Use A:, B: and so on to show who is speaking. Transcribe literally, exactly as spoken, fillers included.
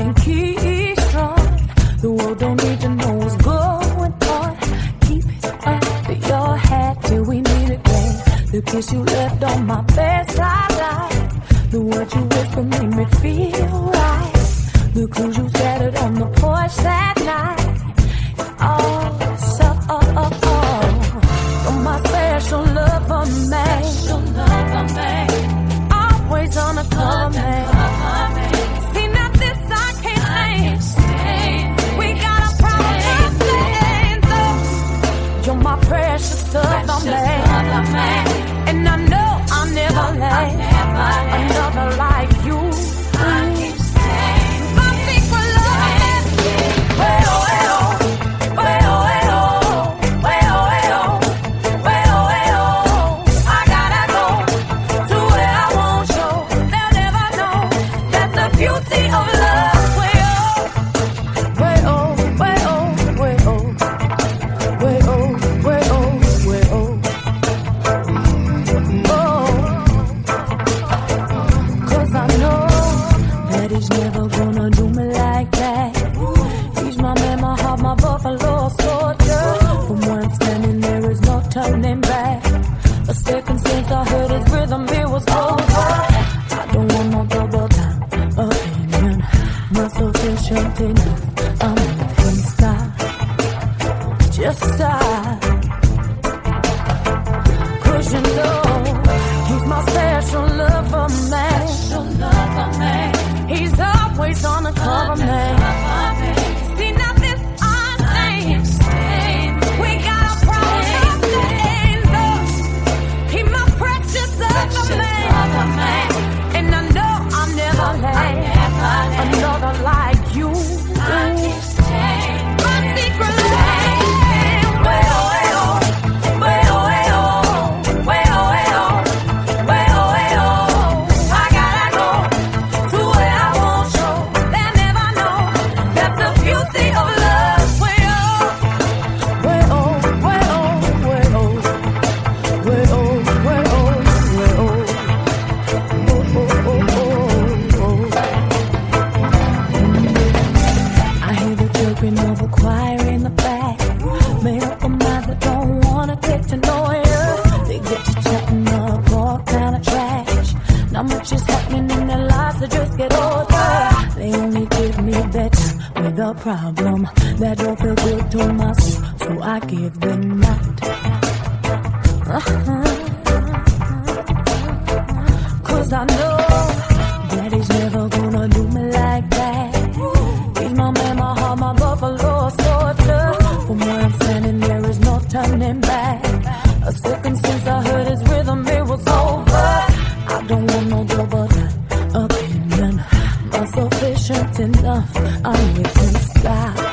A: and keep strong. The world don't need to know what's going on. Keep it up in your head till we meet again. The kiss you left on my bedside light, the words you whispered made me feel right. The clues you scattered on the porch that night. Oh, so oh, oh, oh. You're my special lover, man. Special lover, man. Always on the cover, man. See, now this I can't stand. We got a problem, man. You're my precious lover, man. And I know I'll never lay another like you. I keep saying my secret love. Well, well, well, well, well, well, well, well. I gotta go to where I won't show. They'll never know that's the beauty of love. Well, well, well, well, well, well. He's never gonna do me like that. He's my man, my heart, my buffalo soldier. From where I'm standing, there is no turning back. A second since I heard his rhythm, it was over. I don't want no double time opinion. Not sufficient enough. I'm making stop. Just stop. Cause you know he's my special lover, man. Special lover, man. He's always on the cover, man. See, now this I say, we got a problem, man. He's my precious lover, man. And I know I'll never lay another like you. I keep saying my secret love. Well, well, well, well, well, well, well, I gotta go to where I won't show. They'll never know that's the beauty of love. Well, well, well, well, well, well, well, oh, oh, oh, oh. I hear the chirping of a choir in the back. Made up a mind that don't wanna get to know you. They get to chatting up all kind of trash. Not much is happening in their lives, they just get older. They only give me bedtime with a problem that don't feel good to my soul, so I give them that. Uh-huh. Cause I know that he's never gonna do me like that. He's my man, my heart, my buffalo soldier. From where I'm standing, there is no turning back. A second since I heard his rhythm, it was over. I don't want no double opinion. Not sufficient enough. I'm with him, stop.